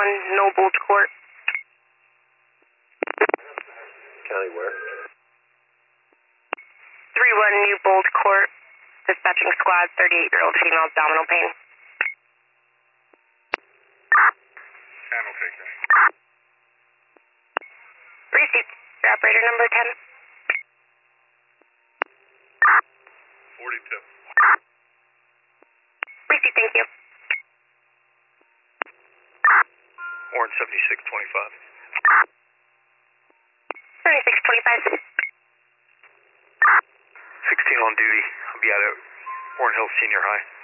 Noble Court. County where? 3-1 Newbold Court. Dispatching squad, 38-year-old female abdominal pain. And we'll take that. Receipt. Operator number 10. 42. Receipt, thank you. Warren 7625. 7625. 16 on duty. I'll be out at Warren Hills Senior High.